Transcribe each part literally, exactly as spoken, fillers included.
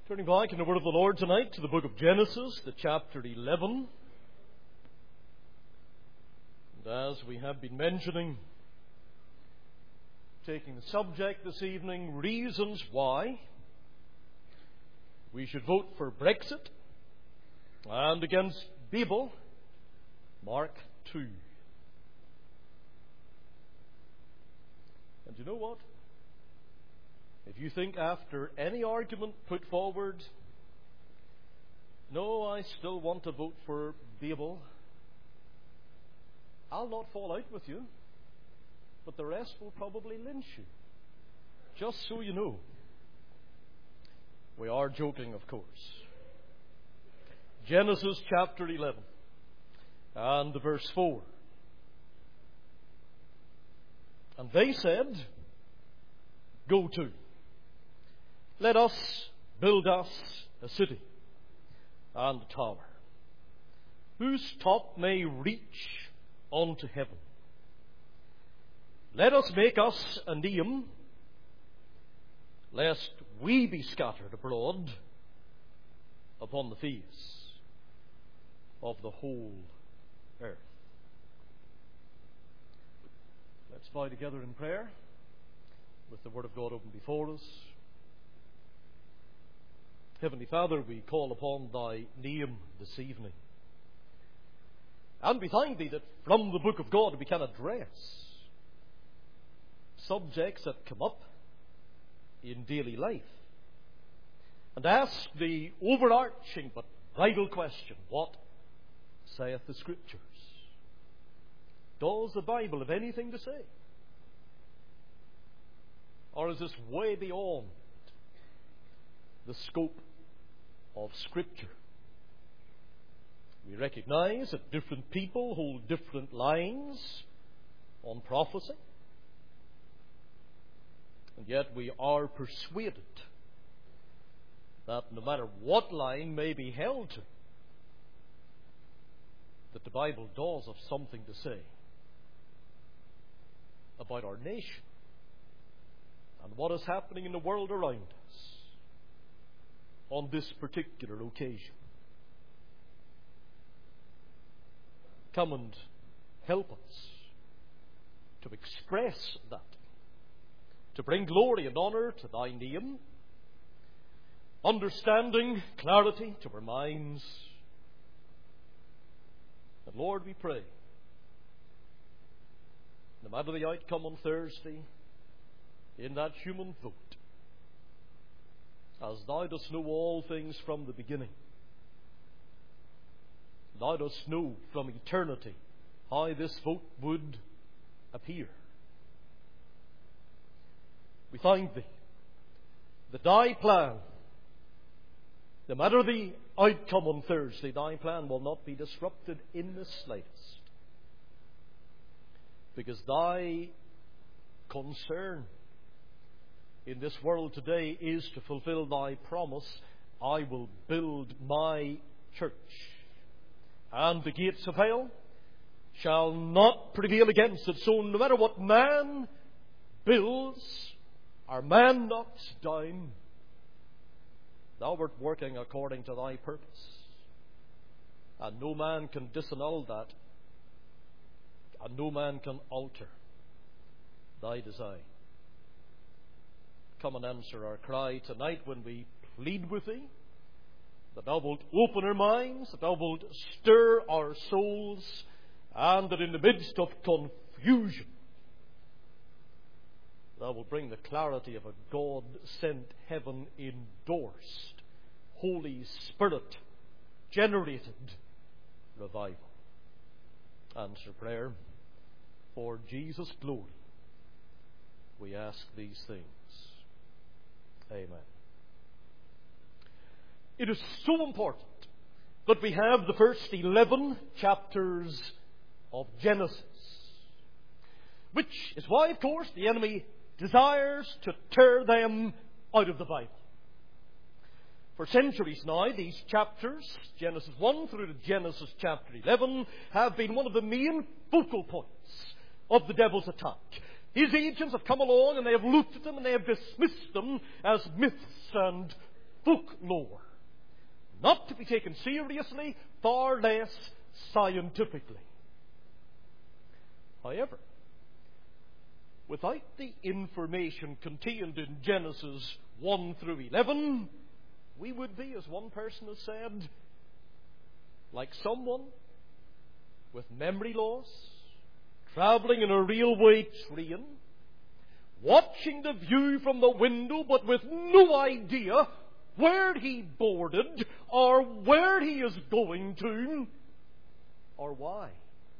Turning back in the Word of the Lord tonight to the book of Genesis, the chapter eleven. And as we have been mentioning, taking the subject this evening, reasons why we should vote for Brexit and against Babel, Mark two. And you know what? If you think after any argument put forward, no, I still want to vote for Babel, I'll not fall out with you, but the rest will probably lynch you. Just so you know. We are joking, of course. Genesis chapter eleven and verse four. And they said, "Go to. Let us build us a city and a tower, whose top may reach unto heaven. Let us make us a name, lest we be scattered abroad upon the face of the whole earth." Let's bow together in prayer with the Word of God open before us. Heavenly Father, we call upon Thy name this evening. And we thank Thee that from the book of God we can address subjects that come up in daily life and ask the overarching but vital question, what saith the Scriptures? Does the Bible have anything to say? Or is this way beyond the scope of Scripture? We recognize that different people hold different lines on prophecy, and yet we are persuaded that no matter what line may be held to, that the Bible does have something to say about our nation and what is happening in the world around us on this particular occasion. Come and help us to express that, to bring glory and honour to Thy name, understanding, clarity to our minds. And Lord, we pray, no matter the outcome on Thursday, in that human vote, as Thou dost know all things from the beginning, Thou dost know from eternity how this vote would appear. We thank Thee that Thy plan, no matter the outcome on Thursday, Thy plan will not be disrupted in the slightest, because Thy concern in this world today is to fulfill Thy promise, I will build my church, and the gates of hell shall not prevail against it. So no matter what man builds or man knocks down, Thou art working according to Thy purpose, and no man can disannul that, and no man can alter Thy design. Come and answer our cry tonight when we plead with Thee, that Thou wilt open our minds, that Thou wilt stir our souls, and that in the midst of confusion, Thou wilt bring the clarity of a God-sent, heaven-endorsed, Holy Spirit-generated revival. Answer prayer. For Jesus' glory, we ask these things. Amen. It is so important that we have the first eleven chapters of Genesis, which is why, of course, the enemy desires to tear them out of the Bible. For centuries now, these chapters, Genesis one through to Genesis chapter eleven, have been one of the main focal points of the devil's attack. His agents have come along and they have looked at them and they have dismissed them as myths and folklore, not to be taken seriously, far less scientifically. However, without the information contained in Genesis one through eleven, we would be, as one person has said, like someone with memory loss, travelling in a railway train, watching the view from the window, but with no idea where he boarded, or where he is going to, or why.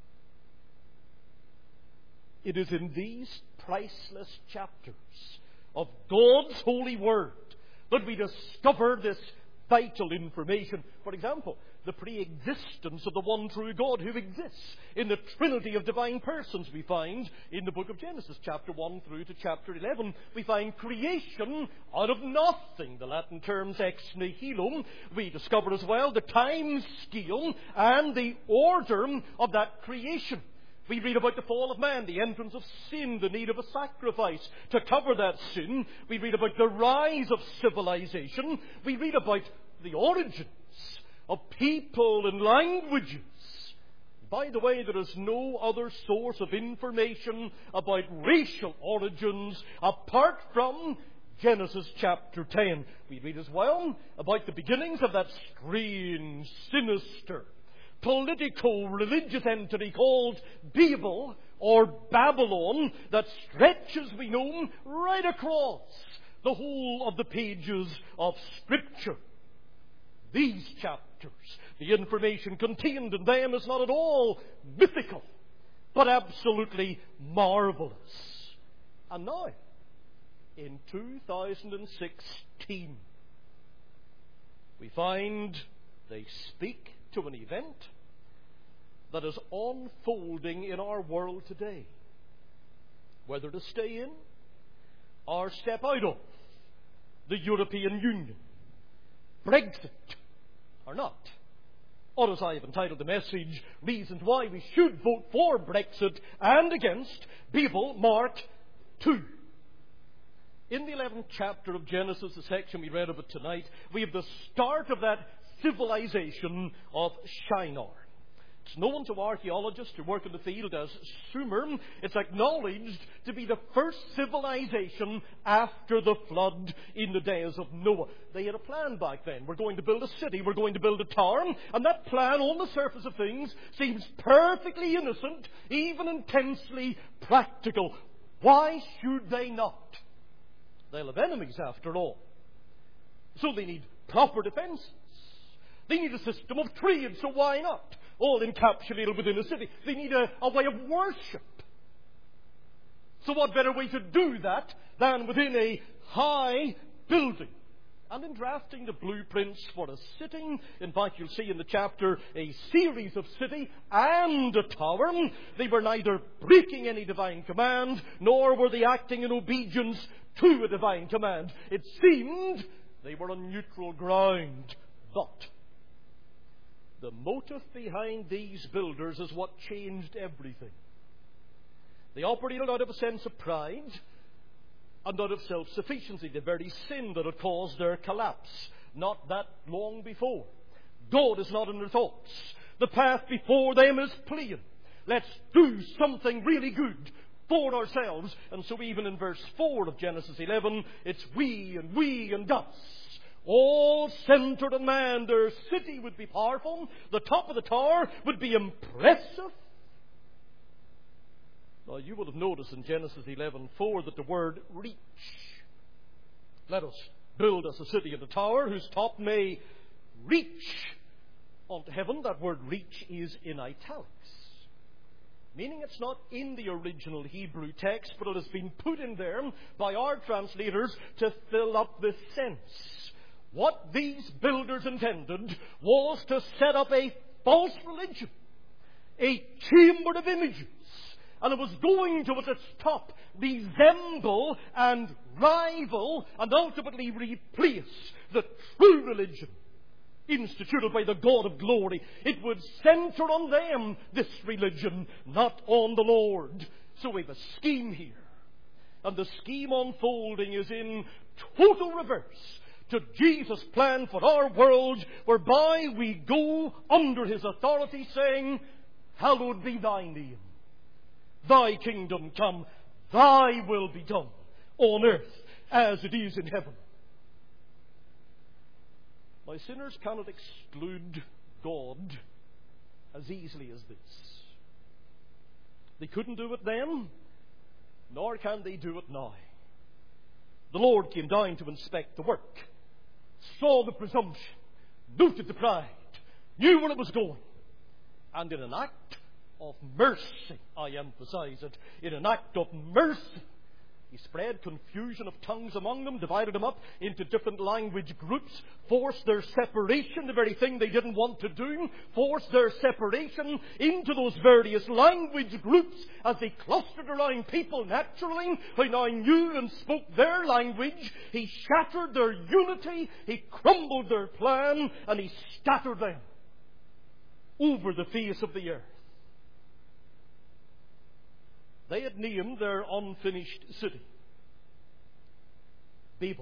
It is in these priceless chapters of God's holy word that we discover this vital information. For example, the pre-existence of the one true God who exists in the Trinity of divine persons we find in the book of Genesis, chapter one through to chapter eleven. We find creation out of nothing, the Latin terms ex nihilo. We discover as well the time scale and the order of that creation. We read about the fall of man, the entrance of sin, the need of a sacrifice to cover that sin. We read about the rise of civilization. We read about the origins of people and languages. By the way, there is no other source of information about racial origins apart from Genesis chapter ten. We read as well about the beginnings of that strange, sinister, politico-religious entity called Babel or Babylon that stretches, we know, right across the whole of the pages of Scripture. These chapters, the information contained in them is not at all mythical, but absolutely marvelous. And now, in two thousand sixteen, we find they speak to an event that is unfolding in our world today. Whether to stay in or step out of the European Union, Brexit or not. Or as I have entitled the message, reasons why we should vote for Brexit and against Babel, Mark two. In the eleventh chapter of Genesis, the section we read of it tonight, we have the start of that civilization of Shinar. It's known to archaeologists who work in the field as Sumer. It's acknowledged to be the first civilization after the flood in the days of Noah. They had a plan back then. We're going to build a city. We're going to build a tower. And that plan, on the surface of things, seems perfectly innocent, even intensely practical. Why should they not? They'll have enemies, after all. So they need proper defences. They need a system of trade, so why not? All encapsulated within a city. They need a, a way of worship. So what better way to do that than within a high building? And in drafting the blueprints for a city, in fact you'll see in the chapter a series of city and a tower, they were neither breaking any divine command, nor were they acting in obedience to a divine command. It seemed they were on neutral ground. But the motive behind these builders is what changed everything. They operated out of a sense of pride and out of self-sufficiency, the very sin that had caused their collapse not that long before. God is not in their thoughts. The path before them is plain. Let's do something really good for ourselves. And so even in verse four of Genesis eleven, it's we and we and us. All centered on man. Their city would be powerful. The top of the tower would be impressive. Now, you will have noticed in Genesis eleven four that the word reach. Let us build us a city and a tower whose top may reach unto heaven. That word reach is in italics, meaning it's not in the original Hebrew text, but it has been put in there by our translators to fill up this sense. What these builders intended was to set up a false religion, a chamber of images, and it was going to, at its top, resemble and rival and ultimately replace the true religion instituted by the God of glory. It would center on them, this religion, not on the Lord. So we have a scheme here. And the scheme unfolding is in total reverse to Jesus' plan for our world, whereby we go under His authority, saying, Hallowed be Thy name. Thy kingdom come. Thy will be done on earth as it is in heaven. My sinners cannot exclude God as easily as this. They couldn't do it then, nor can they do it now. The Lord came down to inspect the work, saw the presumption, noted the pride, knew where it was going, and in an act of mercy, I emphasize it, in an act of mercy, He spread confusion of tongues among them, divided them up into different language groups, forced their separation, the very thing they didn't want to do, forced their separation into those various language groups as they clustered around people naturally who now knew and spoke their language. He shattered their unity, He crumbled their plan, and He scattered them over the face of the earth. They had named their unfinished city Babel,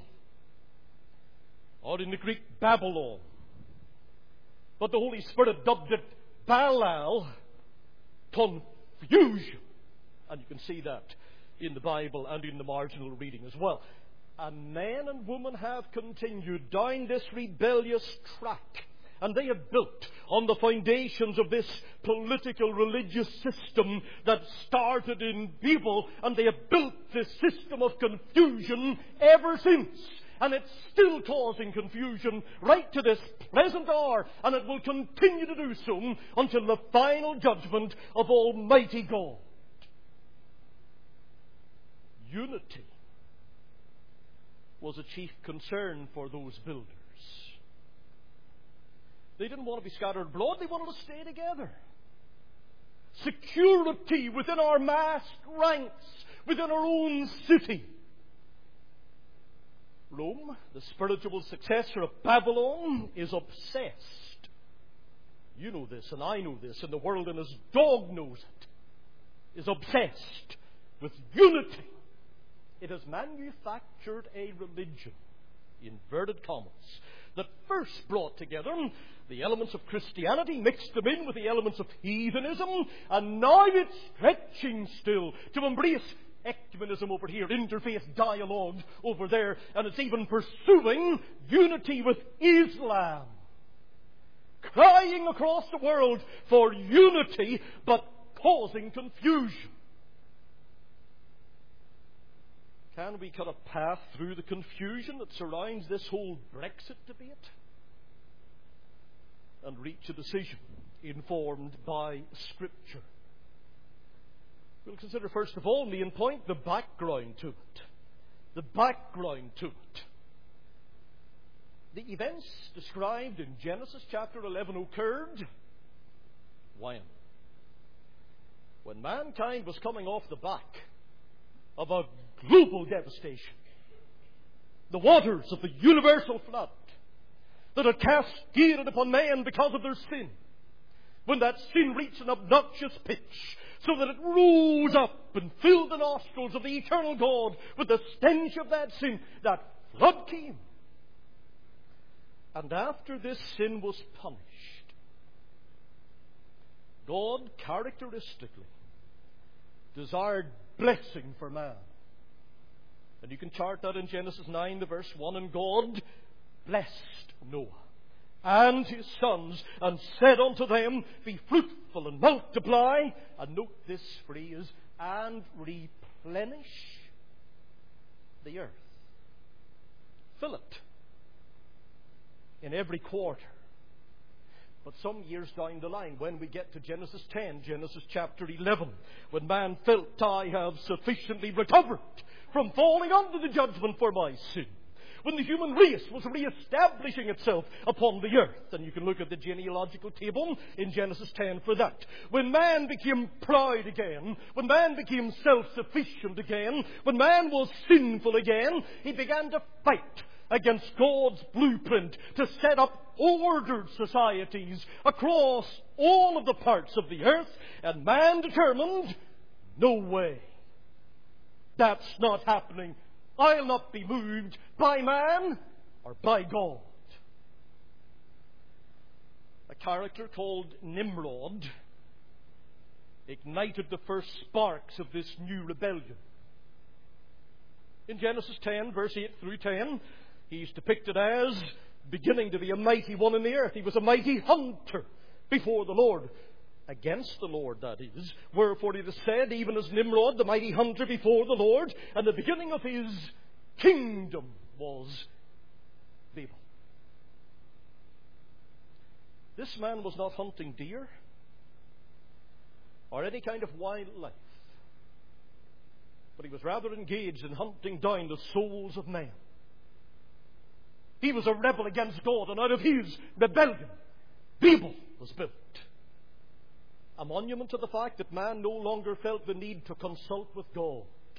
or in the Greek Babylon. But the Holy Spirit dubbed it Balal, confusion. And you can see that in the Bible and in the marginal reading as well. And man and woman have continued down this rebellious track. And they have built on the foundations of this political religious system that started in Babel, and they have built this system of confusion ever since. And it's still causing confusion right to this present hour, and it will continue to do so until the final judgment of Almighty God. Unity was a chief concern for those builders. They didn't want to be scattered abroad. They wanted to stay together. Security within our massed ranks, within our own city. Rome, the spiritual successor of Babylon, is obsessed. You know this, and I know this, and the world and his dog knows it. Is obsessed with unity. It has manufactured a religion, inverted commas, that first brought together the elements of Christianity, mixed them in with the elements of heathenism, and now it's stretching still to embrace ecumenism over here, interfaith dialogue over there, and it's even pursuing unity with Islam, crying across the world for unity, but causing confusion. Can we cut a path through the confusion that surrounds this whole Brexit debate and reach a decision informed by Scripture? We'll consider first of all, main point, the background to it. The background to it. The events described in Genesis chapter eleven occurred when? When mankind was coming off the back of a global devastation. The waters of the universal flood that had cascaded upon man because of their sin. When that sin reached an obnoxious pitch, so that it rose up and filled the nostrils of the eternal God with the stench of that sin, that flood came. And after this sin was punished, God characteristically desired blessing for man. And you can chart that in Genesis nine, the verse one. And God blessed Noah and his sons, and said unto them, Be fruitful and multiply. And note this phrase, and replenish the earth. Fill it in every quarter. But some years down the line, when we get to Genesis ten, Genesis chapter eleven, when man felt, I have sufficiently recovered from falling under the judgment for my sin, when the human race was re-establishing itself upon the earth, and you can look at the genealogical table in Genesis ten for that, when man became proud again, when man became self-sufficient again, when man was sinful again, he began to fight against God's blueprint to set up ordered societies across all of the parts of the earth, and man determined, no way. That's not happening. I'll not be moved by man. or by God. A character called Nimrod ignited the first sparks of this new rebellion. In Genesis ten, verse eight through ten, he's depicted as beginning to be a mighty one in the earth. He was a mighty hunter before the Lord. Against the Lord, that is. Wherefore it is said, even as Nimrod, the mighty hunter before the Lord, and the beginning of his kingdom was Babel. This man was not hunting deer or any kind of wildlife, but he was rather engaged in hunting down the souls of men. He was a rebel against God, and out of his rebellion, Babel was built. A monument to the fact that man no longer felt the need to consult with God.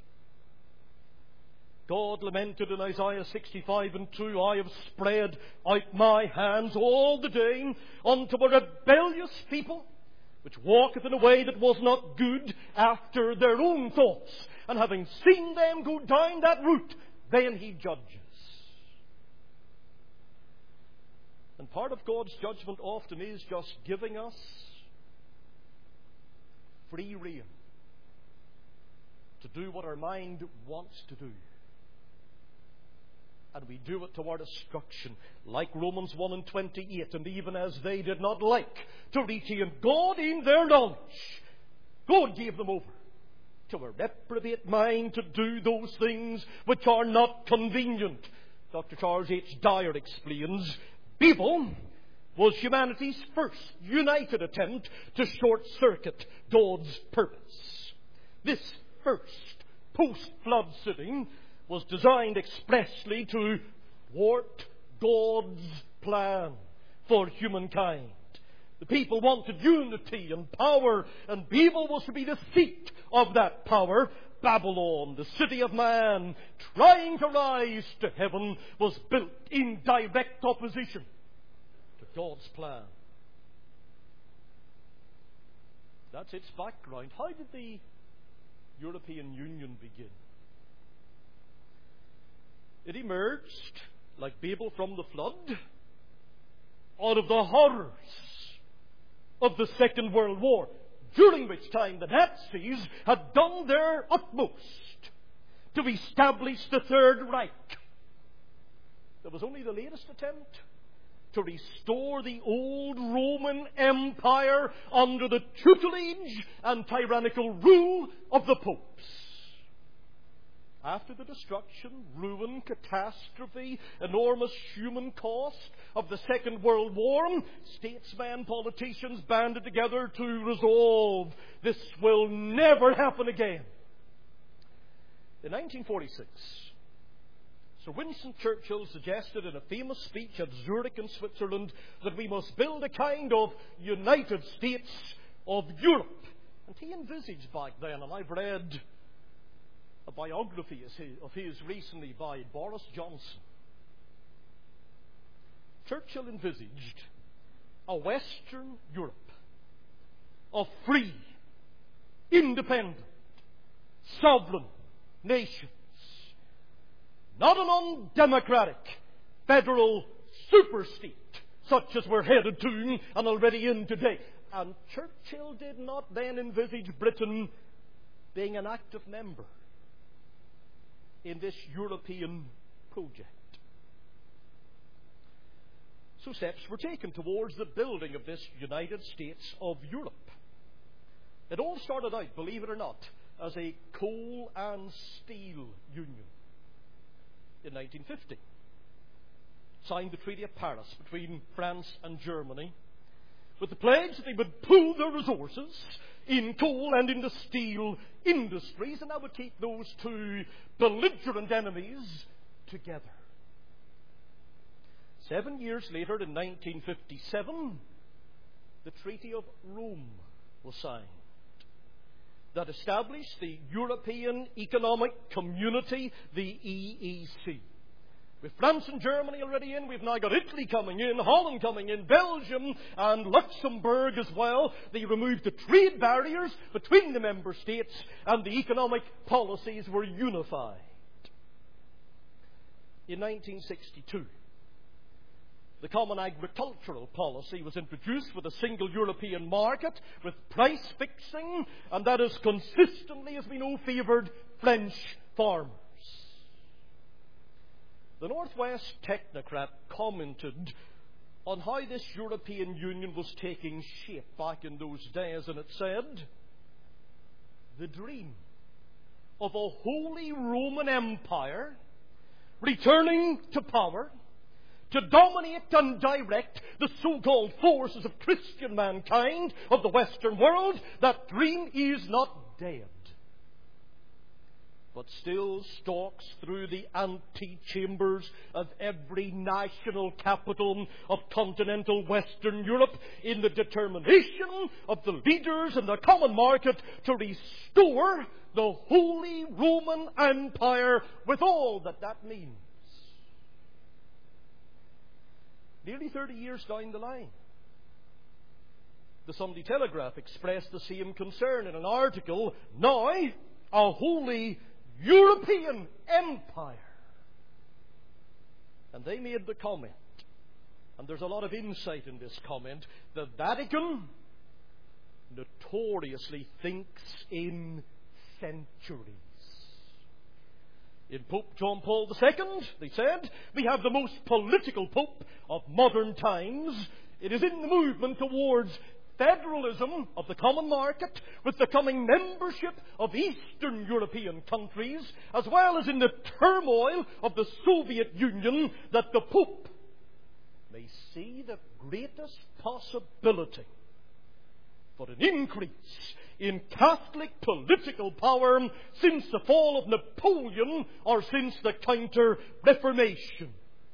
God lamented in Isaiah sixty-five and two, I have spread out my hands all the day unto a rebellious people, which walketh in a way that was not good after their own thoughts. And having seen them go down that route, then he judges. And part of God's judgment often is just giving us free rein to do what our mind wants to do. And we do it to our destruction, like Romans one and twenty-eight. And even as they did not like to retain God in their knowledge, God gave them over to a reprobate mind to do those things which are not convenient. Doctor Charles H. Dyer explains, Babel was humanity's first united attempt to short-circuit God's purpose. This first post-flood sitting was designed expressly to thwart God's plan for humankind. The people wanted unity and power, and Babel was to be the seat of that power. Babylon, the city of man, trying to rise to heaven, was built in direct opposition to God's plan. That's its background. How did the European Union begin? It emerged, like Babel from the flood, out of the horrors of the Second World War, during which time the Nazis had done their utmost to establish the Third Reich. There was only the latest attempt to restore the old Roman Empire under the tutelage and tyrannical rule of the popes. After the destruction, ruin, catastrophe, enormous human cost of the Second World War, statesmen, politicians banded together to resolve this will never happen again. In nineteen forty-six, Sir Winston Churchill suggested in a famous speech at Zurich in Switzerland that we must build a kind of United States of Europe. And he envisaged back then, and I've read a biography of his recently by Boris Johnson. Churchill envisaged a Western Europe of free, independent, sovereign nations. Not an undemocratic federal super-state such as we're headed to and already in today. And Churchill did not then envisage Britain being an active member in this European project. So steps were taken towards the building of this United States of Europe. It all started out, believe it or not, as a coal and steel union in nineteen fifty. Signed the Treaty of Paris between France and Germany with the pledge that they would pool their resources in coal and in the steel industries, and that would keep those two belligerent enemies together. Seven years later, in nineteen fifty-seven, the Treaty of Rome was signed. That established the European Economic Community, the E E C. With France and Germany already in, we've now got Italy coming in, Holland coming in, Belgium and Luxembourg as well. They removed the trade barriers between the member states, and the economic policies were unified. In nineteen sixty-two, The common agricultural policy was introduced with a single European market, with price fixing, and that has consistently, as we know, favoured French farmers. The Northwest Technocrat commented on how this European Union was taking shape back in those days, and it said, "The dream of a Holy Roman Empire returning to power to dominate and direct the so-called forces of Christian mankind of the Western world, that dream is not dead, but still stalks through the antechambers of every national capital of continental Western Europe in the determination of the leaders in the common market to restore the Holy Roman Empire with all that that means." Nearly thirty years down the line, the Sunday Telegraph expressed the same concern in an article, "Now a Holy European Empire." And they made the comment, and there's a lot of insight in this comment, the Vatican notoriously thinks in centuries. In Pope John Paul the Second, they said, "We have the most political Pope of modern times. It is in the movement towards federalism of the common market, with the coming membership of Eastern European countries, as well as in the turmoil of the Soviet Union, that the Pope may see the greatest possibility for an increase in Catholic political power since the fall of Napoleon or since the Counter-Reformation."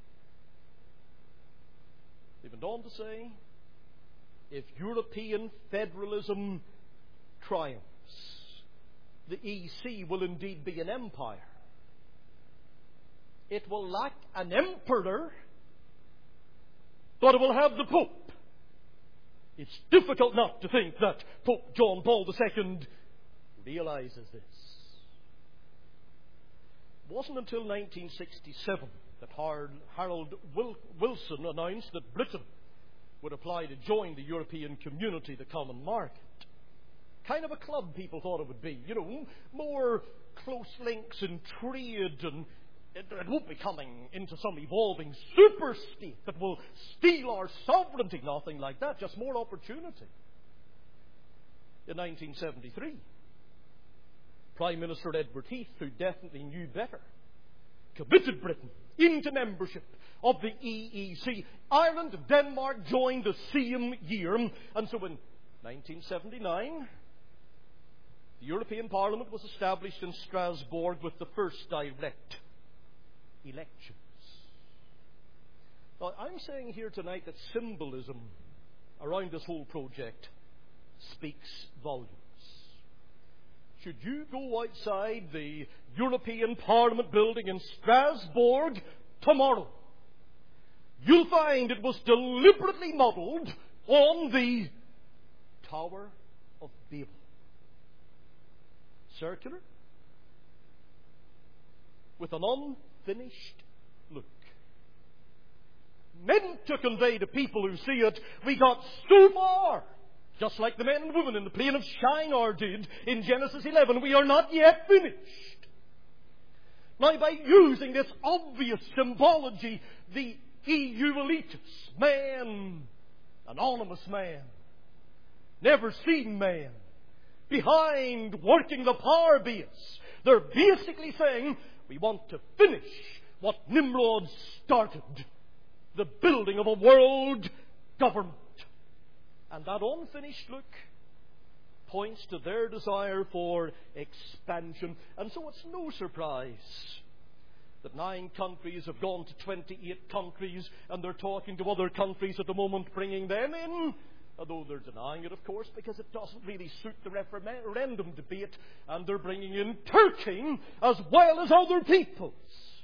They went on to say, if European federalism triumphs, the E C will indeed be an empire. It will lack an emperor, but it will have the Pope. It's difficult not to think that Pope John Paul the Second realizes this. It wasn't until nineteen sixty-seven that Harold Wilson announced that Britain would apply to join the European community, the common market. Kind of a club people thought it would be. You know, more close links in trade, and it, it won't be coming into some evolving super state that will steal our sovereignty. Nothing like that, just more opportunity. In nineteen seventy-three, Prime Minister Edward Heath, who definitely knew better, committed Britain into membership of the E E C. Ireland and Denmark joined the same year, and so in nineteen seventy-nine, the European Parliament was established in Strasbourg with the first direct elections. Now, I'm saying here tonight that symbolism around this whole project speaks volumes. Should you go outside the European Parliament building in Strasbourg tomorrow, you'll find it was deliberately modelled on the Tower of Babel. Circular, with an unfinished look. Meant to convey to people who see it, we got so far, just like the men and women in the plain of Shinar did in Genesis eleven, we are not yet finished. Now, by using this obvious symbology, the E U elitists, man, anonymous man, never seen man, behind working the power base, they're basically saying, we want to finish what Nimrod started, the building of a world government. And that unfinished look points to their desire for expansion. And so it's no surprise that nine countries have gone to twenty-eight countries, and they're talking to other countries at the moment, bringing them in. Although they're denying it, of course, because it doesn't really suit the referendum debate, and they're bringing in Turkey as well as other peoples.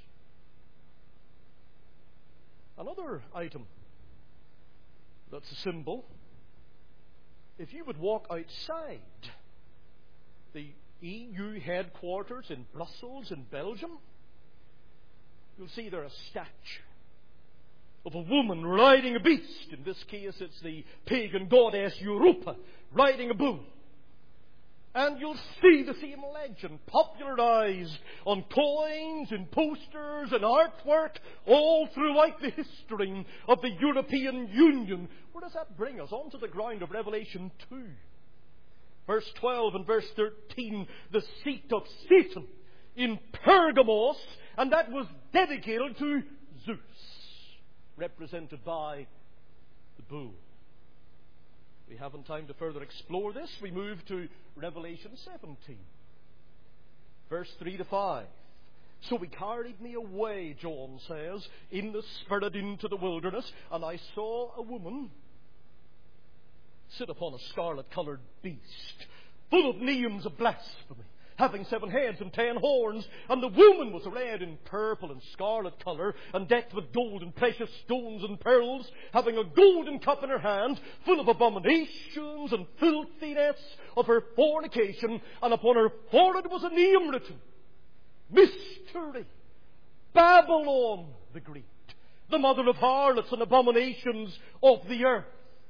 Another item that's a symbol, if you would walk outside the E U headquarters in Brussels in Belgium, you'll see there a statue of a woman riding a beast. In this case, it's the pagan goddess Europa riding a bull. And you'll see the same legend popularized on coins and posters and artwork all throughout the history of the European Union. Where does that bring us? Onto the ground of Revelation two. Verse twelve and verse thirteen, the seat of Satan in Pergamos, and that was dedicated to Zeus, represented by the bull. We haven't time to further explore this. We move to Revelation seventeen, verse three to five. So he carried me away, John says, in the Spirit into the wilderness, and I saw a woman sit upon a scarlet-coloured beast, full of names of blasphemy, having seven heads and ten horns, and the woman was arrayed in purple and scarlet colour, and decked with gold and precious stones and pearls, having a golden cup in her hand, full of abominations and filthiness of her fornication, and upon her forehead was a name written, Mystery, Babylon the Great, the mother of harlots and abominations of the earth.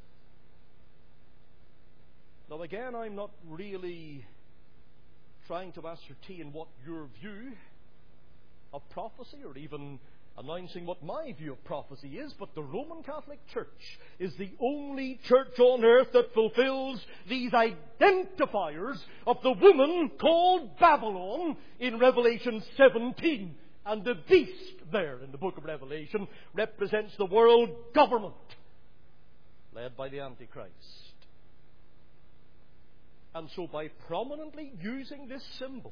Now again, I'm not really trying to ascertain what your view of prophecy, or even announcing what my view of prophecy is, but the Roman Catholic Church is the only church on earth that fulfills these identifiers of the woman called Babylon in Revelation seventeen. And the beast there in the book of Revelation represents the world government led by the Antichrist. And so by prominently using this symbol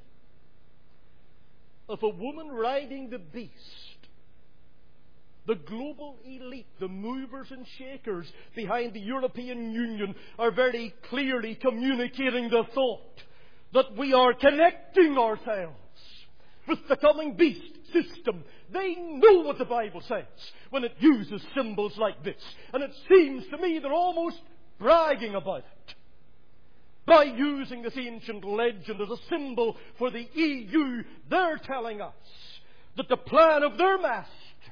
of a woman riding the beast, the global elite, the movers and shakers behind the European Union, are very clearly communicating the thought that we are connecting ourselves with the coming beast system. They know what the Bible says when it uses symbols like this. And it seems to me they're almost bragging about it by using this ancient legend as a symbol for the E U. They're telling us that the plan of their master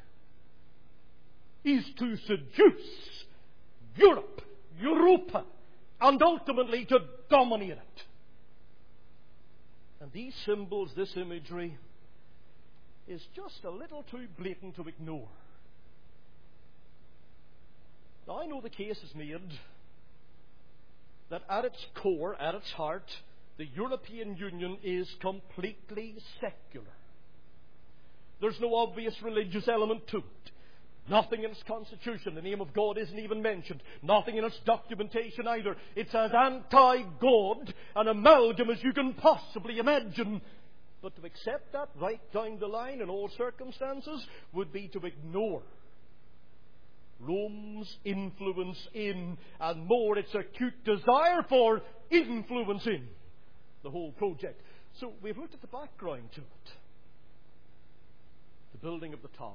is to seduce Europe, Europa, and ultimately to dominate it. And these symbols, this imagery, is just a little too blatant to ignore. Now, I know the case is made that at its core, at its heart, the European Union is completely secular. There's no obvious religious element to it. Nothing in its constitution, the name of God isn't even mentioned. Nothing in its documentation either. It's as anti-God an amalgam as you can possibly imagine. But to accept that right down the line in all circumstances would be to ignore Rome's influence in, and more, its acute desire for influencing the whole project. So we've looked at the background to it. The building of the tower.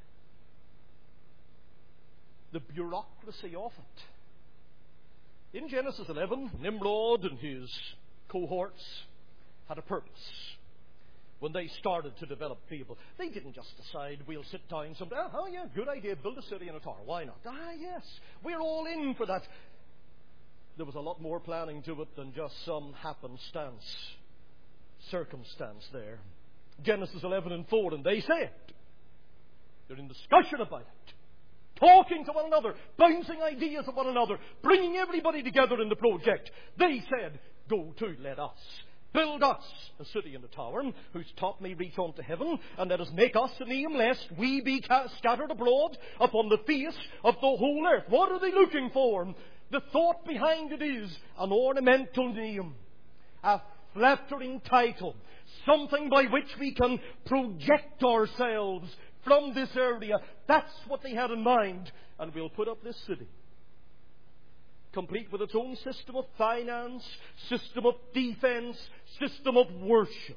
The bureaucracy of it. In Genesis eleven, Nimrod and his cohorts had a purpose. When they started to develop Babel, they didn't just decide, we'll sit down someday. Oh, yeah, good idea, build a city and a tower. Why not? Ah, yes, we're all in for that. There was a lot more planning to it than just some happenstance, circumstance there. Genesis eleven and four, and they say it. They're in discussion about it, talking to one another, bouncing ideas at one another, bringing everybody together in the project. They said, go to, let us. Build us a city and a tower, whose top may reach unto heaven, and let us make us a name, lest we be ca- scattered abroad upon the face of the whole earth. What are they looking for? The thought behind it is an ornamental name, a flattering title, something by which we can project ourselves from this area. That's what they had in mind. And we'll put up this city, complete with its own system of finance, system of defense, system of worship.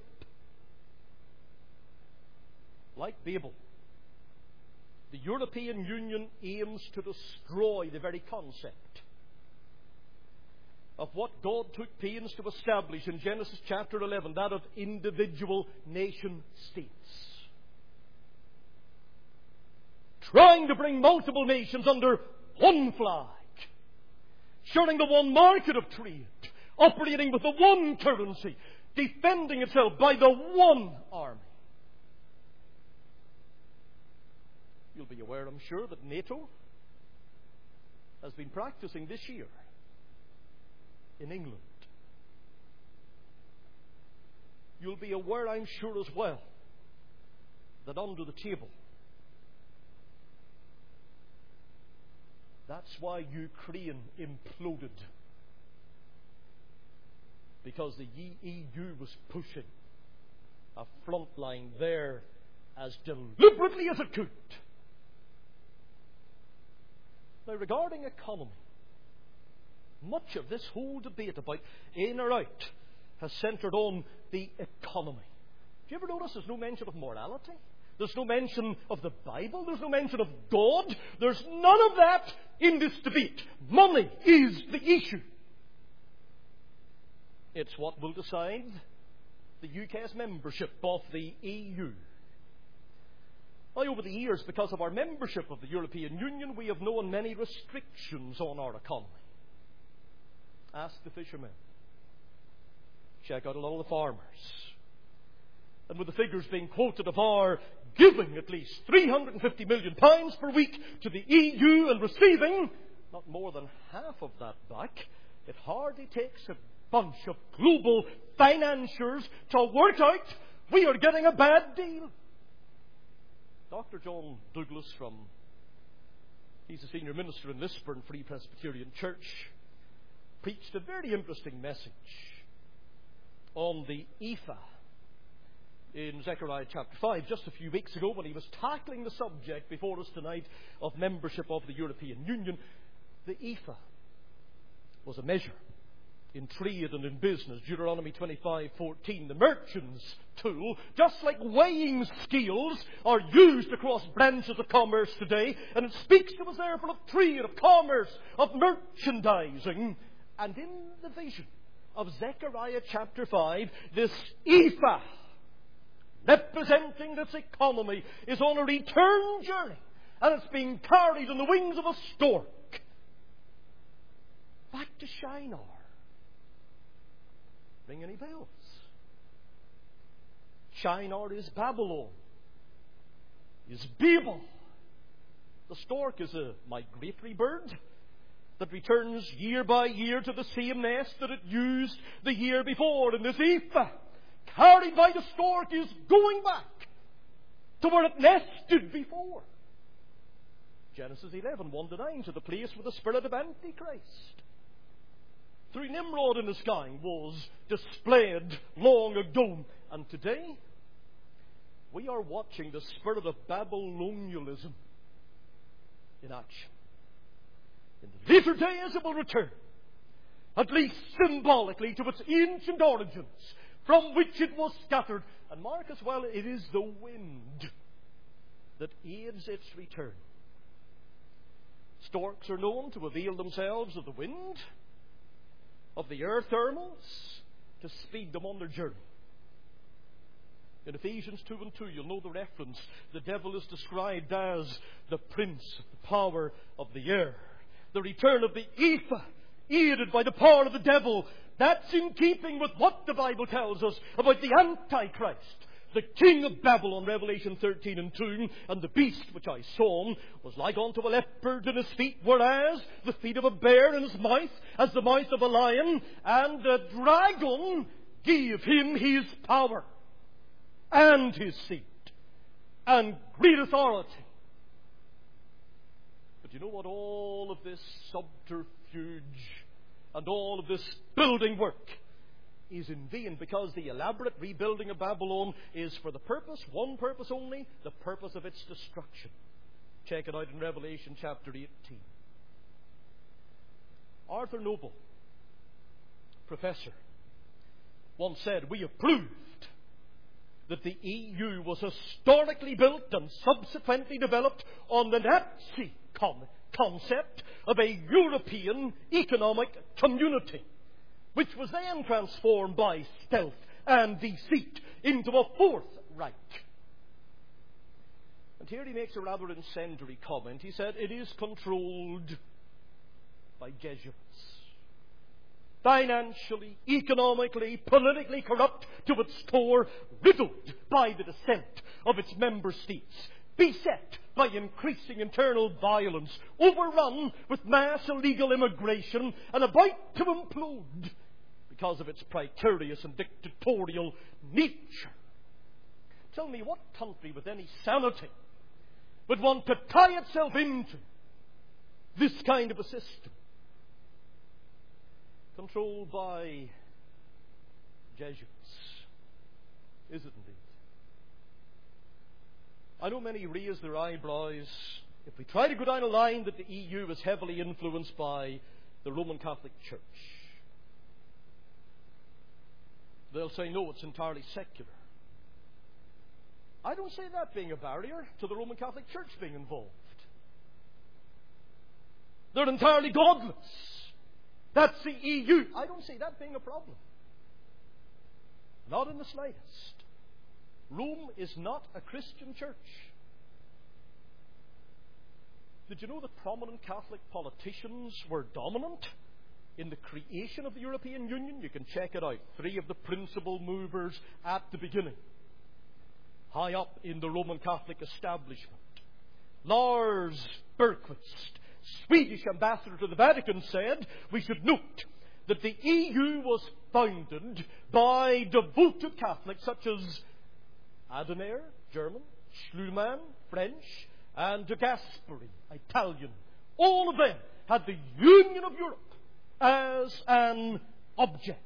Like Babel, the European Union aims to destroy the very concept of what God took pains to establish in Genesis chapter eleven, that of individual nation states. trying to bring multiple nations under one flag, sharing the one market of trade, operating with the one currency, defending itself by the one army. You'll be aware, I'm sure, that NATO has been practicing this year in England. You'll be aware, I'm sure as well, that under the table, that's why Ukraine imploded. Because the E U was pushing a front line there as deliberately as it could. Now, regarding economy, much of this whole debate about in or out has centred on the economy. Do you ever notice there's no mention of morality? There's no mention of the Bible. There's no mention of God. There's none of that in this debate. Money is the issue. It's what will decide the U K's membership of the E U. Now, over the years, because of our membership of the European Union, we have known many restrictions on our economy. Ask the fishermen. Check out a lot of the farmers. And with the figures being quoted of our giving at least three hundred fifty million pounds per week to the E U and receiving not more than half of that back, it hardly takes a bunch of global financiers to work out we are getting a bad deal. Doctor John Douglas, from he's a senior minister in Lisburn Free Presbyterian Church, preached a very interesting message on the ephah in Zechariah chapter five just a few weeks ago when he was tackling the subject before us tonight of membership of the European Union. The ephah was a measure in trade and in business. Deuteronomy twenty-five fourteen, the merchant's tool, just like weighing scales are used across branches of commerce today, and it speaks to us therefore of trade, of commerce, of merchandising. And in the vision of Zechariah chapter five, this ephah, representing this economy, is on a return journey, and it's being carried on the wings of a stork back to Shinar. Ring any bells? Shinar is Babylon, is Babel. The stork is a migratory bird that returns year by year to the same nest that it used the year before. And this ephah, carried by the stork, is going back to where it nested before. Genesis eleven, one to nine, to the place where the spirit of Antichrist, through Nimrod in the sky, was displayed long ago. And today, we are watching the spirit of Babylonialism in action. In the later days, it will return, at least symbolically, to its ancient origins, from which it was scattered. And mark as well, it is the wind that aids its return. Storks are known to avail themselves of the wind, of the air thermals, to speed them on their journey. In Ephesians two and two, you'll know the reference. The devil is described as the prince of the power of the air. The return of the ephah, aided by the power of the devil, that's in keeping with what the Bible tells us about the Antichrist, the king of Babylon, Revelation thirteen and two. And the beast which I saw was like unto a leopard in his feet, whereas the feet of a bear in his mouth, as the mouth of a lion. And the dragon gave him his power and his seat and great authority. But you know what? All of this subterfuge and all of this building work is in vain, because the elaborate rebuilding of Babylon is for the purpose, one purpose only, the purpose of its destruction. Check it out in Revelation chapter eighteen. Arthur Noble, professor, once said, "We have proved that the E U was historically built and subsequently developed on the Nazi con- concept of a European economic community, which was then transformed by stealth and deceit into a Fourth Reich." And here he makes a rather incendiary comment. He said, it is controlled by Jesuits. Financially, economically, politically corrupt to its core, riddled by the dissent of its member states, beset by increasing internal violence, overrun with mass illegal immigration, and about to implode because of its precarious and dictatorial nature. Tell me, what country with any sanity would want to tie itself into this kind of a system? Controlled by Jesuits, is it indeed? I know many raise their eyebrows if we try to go down a line that the E U is heavily influenced by the Roman Catholic Church. They'll say, no, it's entirely secular. I don't see that being a barrier to the Roman Catholic Church being involved. They're entirely godless. That's the E U. I don't see that being a problem. Not in the slightest. Rome is not a Christian church. Did you know that prominent Catholic politicians were dominant in the creation of the European Union? You can check it out. Three of the principal movers at the beginning, high up in the Roman Catholic establishment. Lars Bergqvist, Swedish ambassador to the Vatican, said we should note that the E U was founded by devoted Catholics such as Adenauer, German, Schliemann, French, and De Gasperi, Italian. All of them had the union of Europe as an object.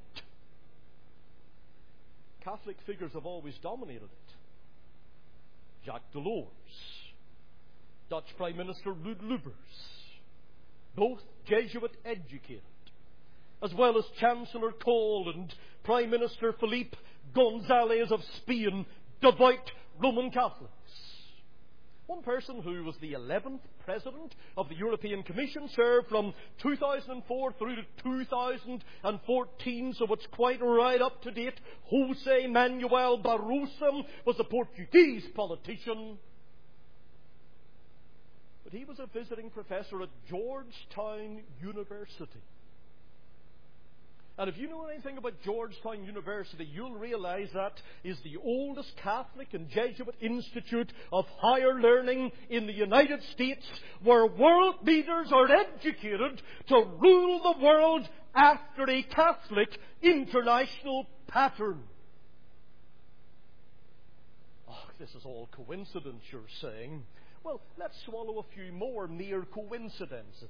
Catholic figures have always dominated it. Jacques Delors, Dutch Prime Minister Ruud Lubbers, both Jesuit educated, as well as Chancellor Kohl and Prime Minister Felipe González of Spain, devout Roman Catholics. One person who was the eleventh President of the European Commission, served from two thousand four through to two thousand fourteen, so it's quite right up to date. José Manuel Barroso was a Portuguese politician, but he was a visiting professor at Georgetown University. And if you know anything about Georgetown University, you'll realize that is the oldest Catholic and Jesuit institute of higher learning in the United States, where world leaders are educated to rule the world after a Catholic international pattern. Oh, this is all coincidence, you're saying. Well, let's swallow a few more mere coincidences.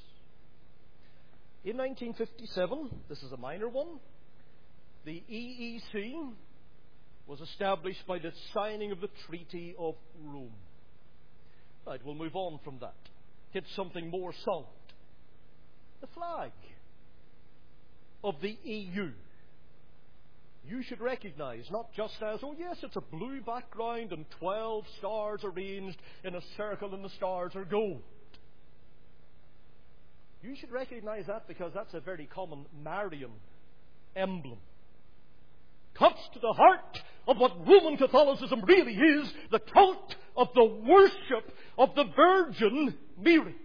In nineteen fifty-seven, this is a minor one, the E E C was established by the signing of the Treaty of Rome. Right, we'll move on from that. Hit something more solid. The flag of the E U. You should recognize, not just as, oh yes, it's a blue background and twelve stars arranged in a circle and the stars are gold. You should recognize that because that's a very common Marian emblem. Cuts to the heart of what Roman Catholicism really is, the cult of the worship of the Virgin Mary.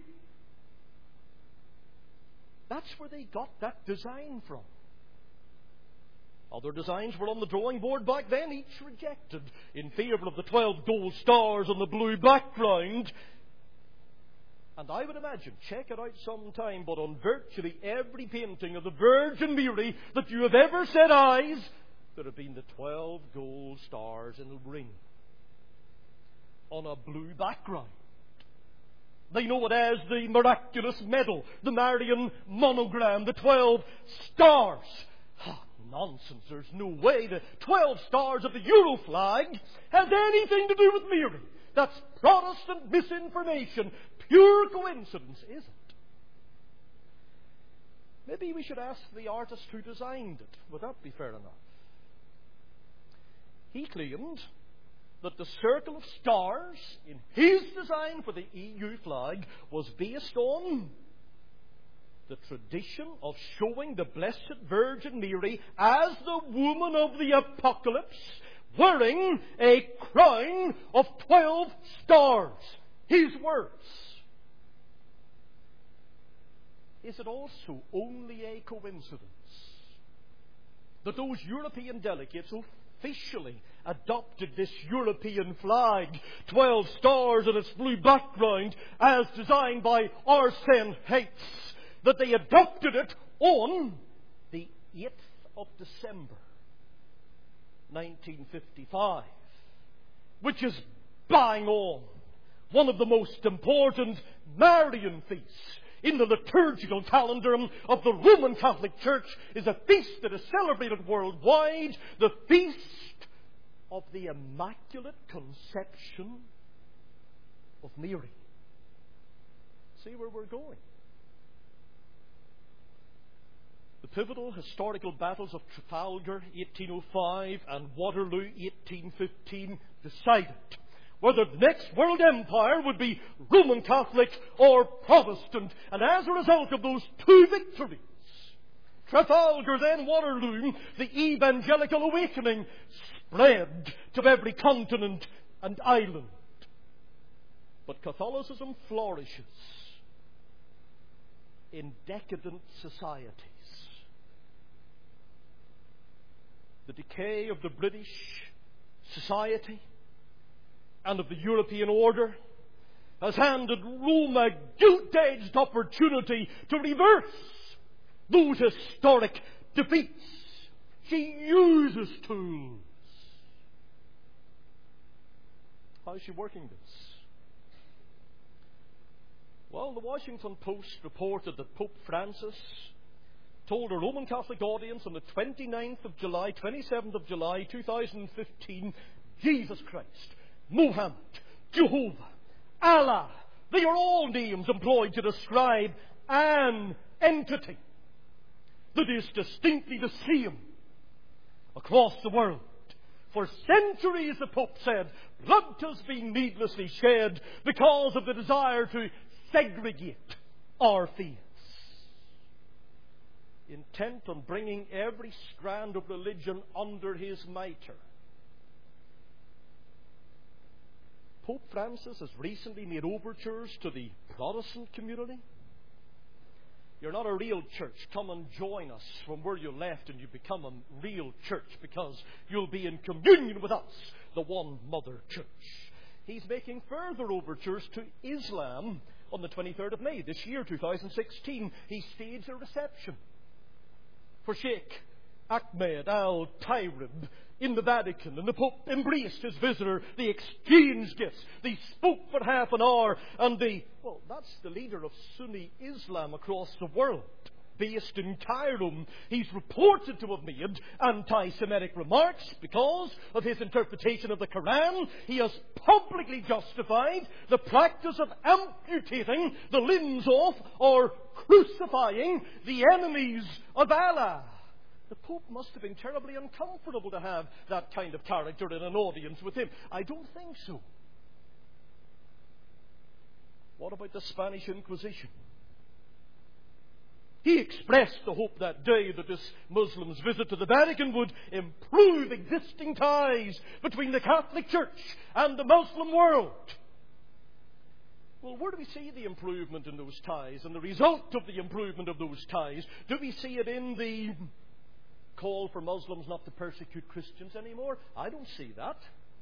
That's where they got that design from. Other designs were on the drawing board back then, each rejected in favour of the twelve gold stars on the blue background. And I would imagine, check it out sometime, but on virtually every painting of the Virgin Mary that you have ever set eyes, there have been the twelve gold stars in a ring on a blue background. They know it as the miraculous medal, the Marian monogram, the twelve stars. Oh, nonsense, there's no way the twelve stars of the Euro flag has anything to do with Mary. That's Protestant misinformation. Pure coincidence, is it? Maybe we should ask the artist who designed it. Would that be fair enough? He claimed that the circle of stars in his design for the E U flag was based on the tradition of showing the Blessed Virgin Mary as the woman of the Apocalypse, wearing a crown of twelve stars. His words. Is it also only a coincidence that those European delegates officially adopted this European flag, twelve stars on its blue background, as designed by Arsène Hayes, that they adopted it on the eighth of December, nineteen fifty-five, which is bang on one of the most important Marian feasts in the liturgical calendar of the Roman Catholic Church, is a feast that is celebrated worldwide, the feast of the Immaculate Conception of Mary. See where we're going. The pivotal historical battles of Trafalgar, eighteen oh five, and Waterloo, eighteen fifteen, decided whether the next world empire would be Roman Catholic or Protestant. And as a result of those two victories, Trafalgar, then Waterloo, the evangelical awakening spread to every continent and island. But Catholicism flourishes in decadent societies. The decay of the British society and of the European order has handed Rome a gilt-edged opportunity to reverse those historic defeats. She uses tools. How is she working this? Well, the Washington Post reported that Pope Francis told a Roman Catholic audience on the twenty-ninth of July, twenty-seventh of July, two thousand fifteen, Jesus Christ, Muhammad, Jehovah, Allah, they are all names employed to describe an entity that is distinctly the same across the world. For centuries, the Pope said, blood has been needlessly shed because of the desire to segregate our faiths, intent on bringing every strand of religion under his mitre. Pope Francis has recently made overtures to the Protestant community. You're not a real church. Come and join us from where you left and you become a real church, because you'll be in communion with us, the one mother church. He's making further overtures to Islam. On the twenty-third of May this year, two thousand sixteen, he staged a reception for Sheikh Ahmed al-Tayrib in the Vatican, and the Pope embraced his visitor. They exchanged gifts. They spoke for half an hour, and the, well, that's the leader of Sunni Islam across the world, based in Cairo. He's reported to have made anti-Semitic remarks because of his interpretation of the Quran. He has publicly justified the practice of amputating the limbs off or crucifying the enemies of Allah. The Pope must have been terribly uncomfortable to have that kind of character in an audience with him. I don't think so. What about the Spanish Inquisition? He expressed the hope that day that this Muslim's visit to the Vatican would improve existing ties between the Catholic Church and the Muslim world. Well, where do we see the improvement in those ties and the result of the improvement of those ties? Do we see it in the call for Muslims not to persecute Christians anymore? I don't see that.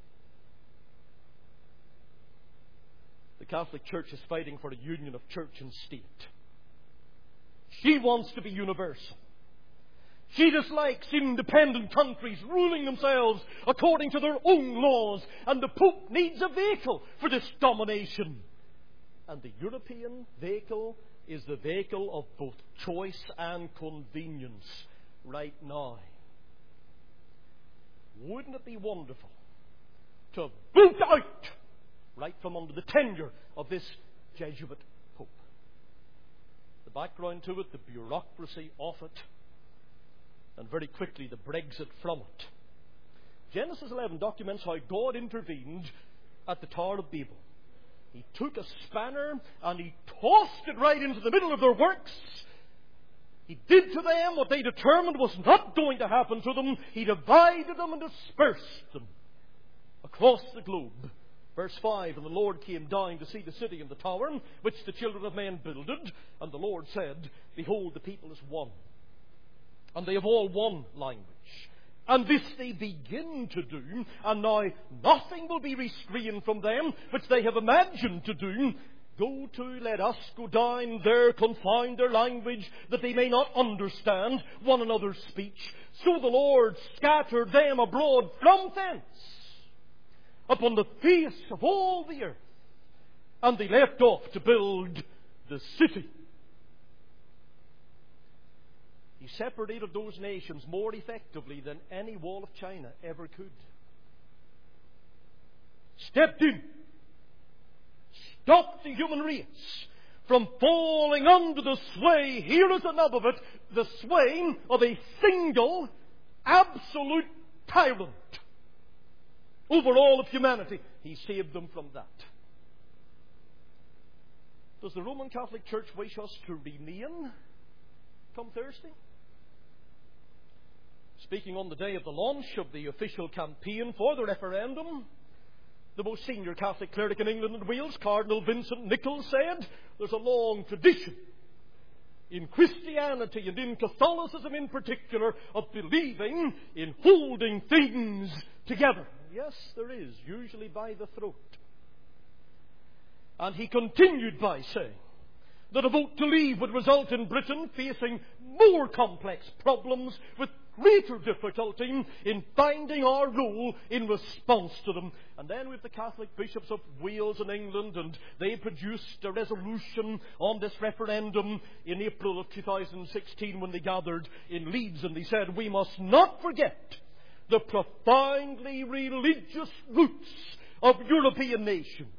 The Catholic Church is fighting for a union of church and state. She wants to be universal. She dislikes independent countries ruling themselves according to their own laws, and the Pope needs a vehicle for this domination. And the European vehicle is the vehicle of both choice and convenience right now. Wouldn't it be wonderful to boot out right from under the tenure of this Jesuit Pope? The background to it, the bureaucracy of it, and very quickly the Brexit from it. Genesis eleven documents how God intervened at the Tower of Babel. He took a spanner and he tossed it right into the middle of their works. He did to them what they determined was not going to happen to them. He divided them and dispersed them. across the globe. Verse five, and the Lord came down to see the city and the tower, which the children of men builded. And the Lord said, Behold, the people is one, and they have all one language. And this they begin to do, and now nothing will be restrained from them, which they have imagined to do. Go to, let us go down there, confound their language, that they may not understand one another's speech. So the Lord scattered them abroad from thence upon the face of all the earth, and they left off to build the city. He separated those nations more effectively than any wall of China ever could. Stepped in, stopped the human race from falling under the sway, here is the nub of it, the sway of a single, absolute tyrant over all of humanity. He saved them from that. Does the Roman Catholic Church wish us to remain come Thursday? Speaking on the day of the launch of the official campaign for the referendum, the most senior Catholic cleric in England and Wales, Cardinal Vincent Nichols, said there's a long tradition in Christianity and in Catholicism in particular of believing in holding things together. Yes, there is, usually by the throat. And he continued by saying that a vote to leave would result in Britain facing more complex problems with greater difficulty in finding our role in response to them. And then with the Catholic bishops of Wales and England, and they produced a resolution on this referendum in April of two thousand sixteen when they gathered in Leeds, and they said, we must not forget the profoundly religious roots of European nations.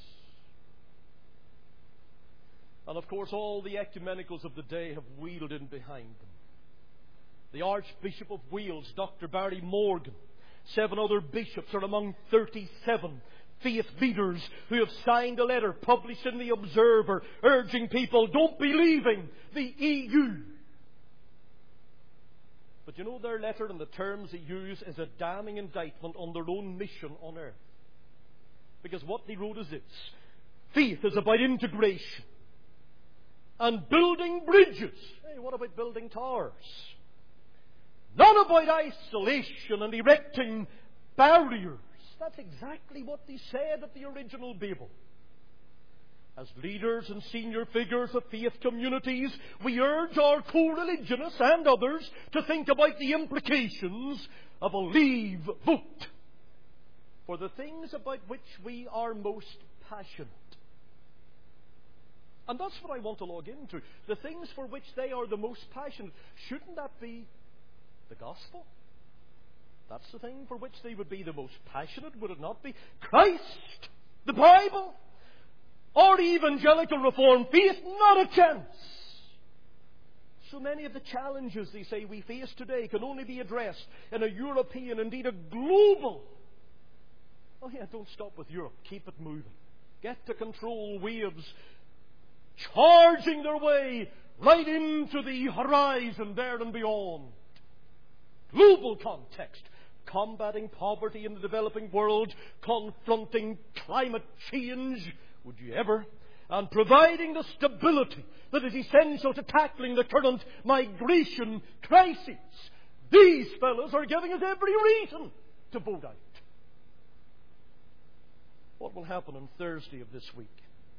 And of course all the ecumenicals of the day have wheeled in behind them. The Archbishop of Wales, Doctor Barry Morgan, seven other bishops are among thirty-seven faith leaders who have signed a letter published in the Observer urging people, don't be leaving the E U. But you know, their letter and the terms they use is a damning indictment on their own mission on earth. Because what they wrote is this: faith is about integration and building bridges. Hey, what about building towers? Not about isolation and erecting barriers. That's exactly what they said at the original Babel. As leaders and senior figures of faith communities, we urge our co-religionists and others to think about the implications of a leave vote for the things about which we are most passionate. And that's what I want to log into. The things for which they are the most passionate. Shouldn't that be the gospel? That's the thing for which they would be the most passionate, would it not be? Christ, the Bible, or evangelical reform faith? Not a chance. So many of the challenges, they say, we face today can only be addressed in a European, indeed a global. Oh yeah, don't stop with Europe. Keep it moving. Get to control waves charging their way right into the horizon there and beyond. Global context, combating poverty in the developing world, confronting climate change, would you ever, and providing the stability that is essential to tackling the current migration crisis. These fellows are giving us every reason to vote out. What will happen on Thursday of this week?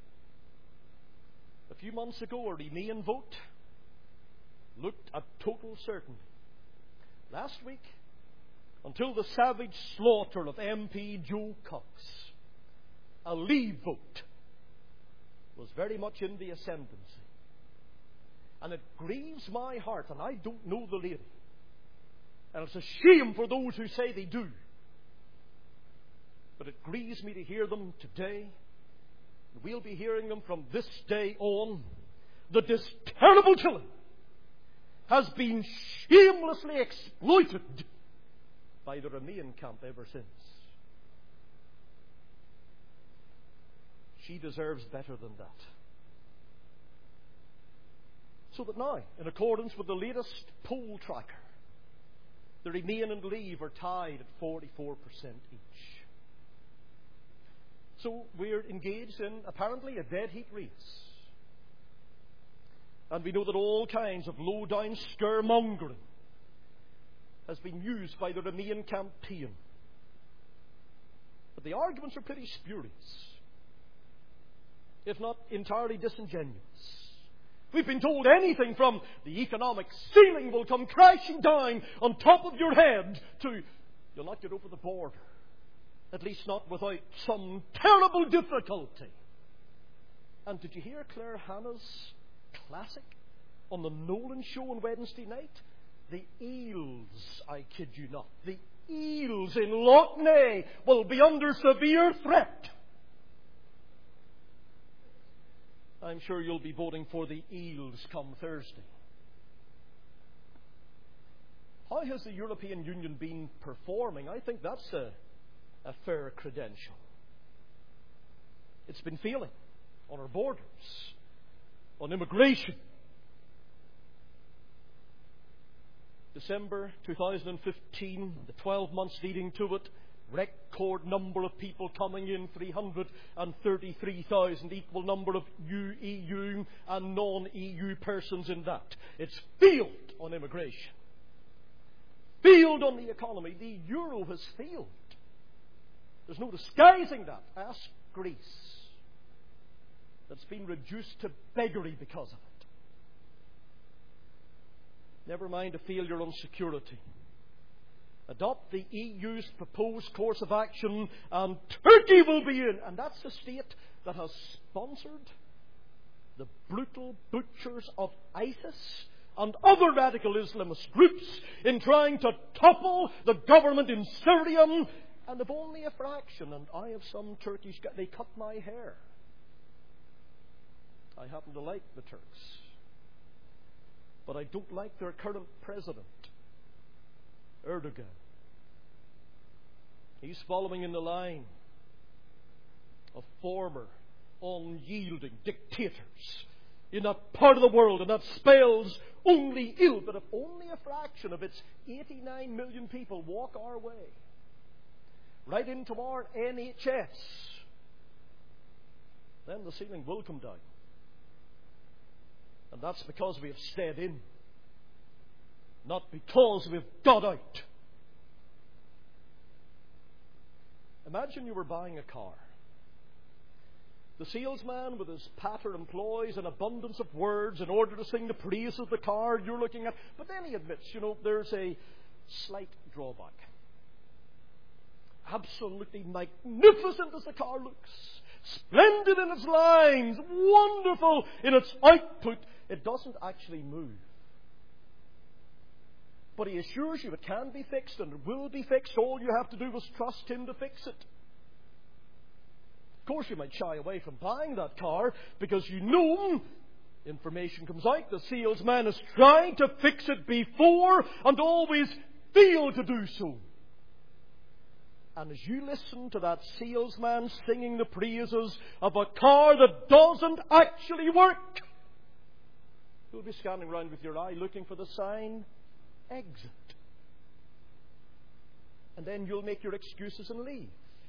A few months ago, a Remain vote looked at total certainty. Last week, until the savage slaughter of M P Joe Cox, a Leave vote was very much in the ascendancy. And it grieves my heart, and I don't know the lady, and it's a shame for those who say they do, but it grieves me to hear them today. We'll be hearing them from this day on, that this terrible killing has been shamelessly exploited by the Remain camp ever since. She deserves better than that. So that now, in accordance with the latest poll tracker, the Remain and Leave are tied at forty-four percent each. So we're engaged in, apparently, a dead heat race. And we know that all kinds of low-down scaremongering has been used by the Remain campaign. But the arguments are pretty spurious, if not entirely disingenuous. We've been told anything from the economic ceiling will come crashing down on top of your head to you'll not get over the border, at least not without some terrible difficulty. And did you hear Claire Hanna's classic on the Nolan show on Wednesday night? The eels, I kid you not, the eels in Lough Neagh will be under severe threat. I'm sure you'll be voting for the eels come Thursday. How has the European Union been performing? I think that's a, a fair credential. It's been failing on our borders, on immigration. December two thousand fifteen, the twelve months leading to it, record number of people coming in, three hundred thirty-three thousand, equal number of E U and non-E U persons in that. It's failed on immigration, failed on the economy. The euro has failed. There's no disguising that. Ask Greece. That's been reduced to beggary because of it. Never mind a failure on security. Adopt the E U's proposed course of action and Turkey will be in. And that's the state that has sponsored the brutal butchers of ISIS and other radical Islamist groups in trying to topple the government in Syria. And if only a fraction, and I have some Turkish guys, they cut my hair. I happen to like the Turks. But I don't like their current president, Erdogan. He's following in the line of former unyielding dictators in that part of the world, and that spells only ill. But if only a fraction of its eighty-nine million people walk our way, right into our N H S, then the ceiling will come down. And that's because we have stayed in, not because we've got out. Imagine you were buying a car. The salesman, with his patter, employs an abundance of words in order to sing the praises of the car you're looking at. But then he admits, you know, there's a slight drawback. Absolutely magnificent as the car looks, splendid in its lines, wonderful in its output, it doesn't actually move. But he assures you it can be fixed and it will be fixed. All you have to do is trust him to fix it. Of course, you might shy away from buying that car because you know information comes out. The salesman is trying to fix it before and always fail to do so. And as you listen to that salesman singing the praises of a car that doesn't actually work, you'll be scanning around with your eye looking for the sign, exit. And then you'll make your excuses and leave.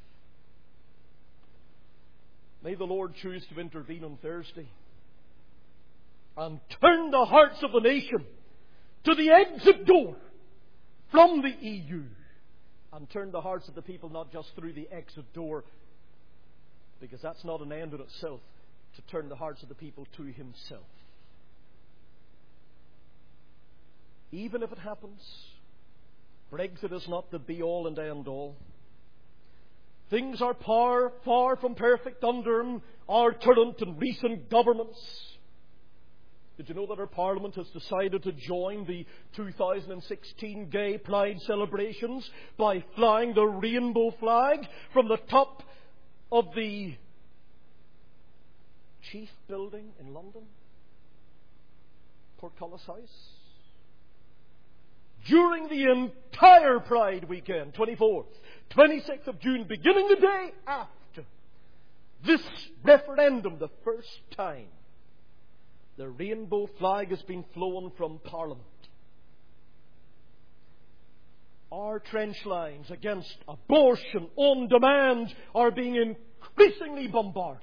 May the Lord choose to intervene on Thursday and turn the hearts of the nation to the exit door from the E U. And turn the hearts of the people not just through the exit door, because that's not an end in itself, to turn the hearts of the people to Himself. Even if it happens, Brexit is not the be-all and end-all. Things are far, far from perfect under our current and recent governments. Did you know that our Parliament has decided to join the two thousand sixteen Gay Pride celebrations by flying the rainbow flag from the top of the Chief Building in London, Portcullis House? During the entire Pride weekend, twenty-fourth, twenty-sixth of June, beginning the day after this referendum, the first time the rainbow flag has been flown from Parliament. Our trench lines against abortion on demand are being increasingly bombarded.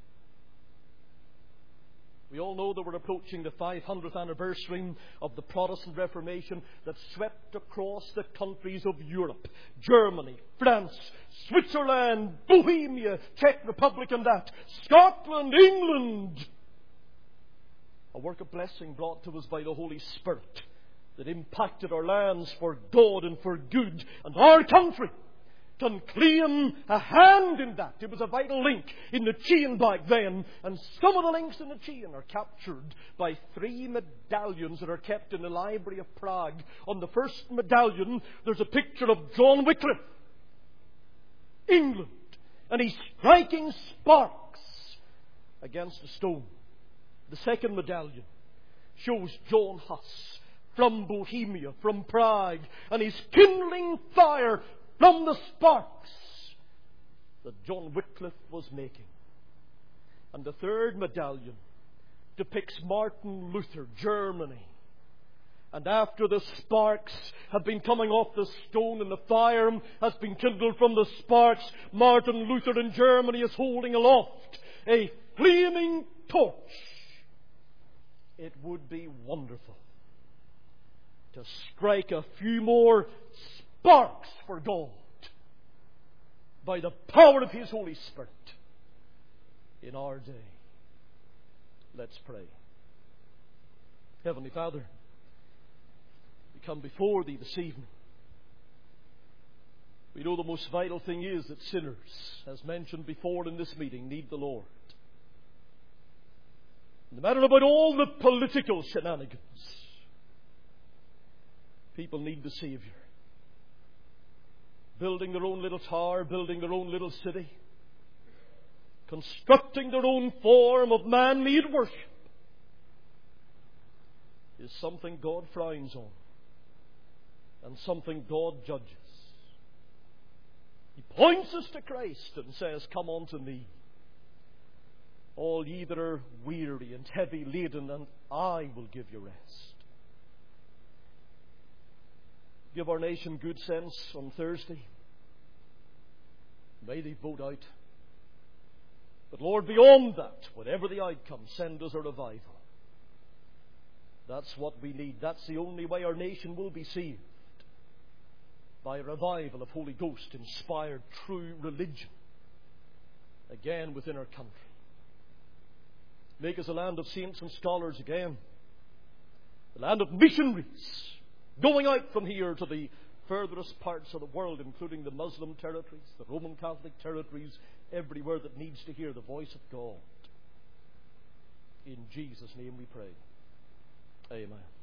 We all know that we're approaching the five hundredth anniversary of the Protestant Reformation that swept across the countries of Europe. Germany, France, Switzerland, Bohemia, Czech Republic and that. Scotland, England. A work of blessing brought to us by the Holy Spirit that impacted our lands for God and for good. And our country can claim a hand in that. It was a vital link in the chain back then. And some of the links in the chain are captured by three medallions that are kept in the Library of Prague. On the first medallion, there's a picture of John Wycliffe, England. And he's striking sparks against a stone. The second medallion shows John Huss from Bohemia, from Prague. And he's kindling fire from the sparks that John Wycliffe was making. And the third medallion depicts Martin Luther, Germany. And after the sparks have been coming off the stone and the fire has been kindled from the sparks, Martin Luther in Germany is holding aloft a flaming torch. It would be wonderful to strike a few more sparks for God by the power of His Holy Spirit in our day. Let's pray. Heavenly Father, we come before Thee this evening. We know the most vital thing is that sinners, as mentioned before in this meeting, need the Lord. No matter about all the political shenanigans, people need the Savior. Building their own little tower, building their own little city, constructing their own form of man-made worship is something God frowns on and something God judges. He points us to Christ and says, "Come unto me, all ye that are weary and heavy laden, and I will give you rest." Give our nation good sense on Thursday. May they vote out. But Lord, beyond that, whatever the outcome, send us a revival. That's what we need. That's the only way our nation will be saved. By a revival of Holy Ghost inspired true religion again within our country. Make us a land of saints and scholars again. A land of missionaries going out from here to the furthest parts of the world, including the Muslim territories, the Roman Catholic territories, everywhere that needs to hear the voice of God. In Jesus' name we pray. Amen.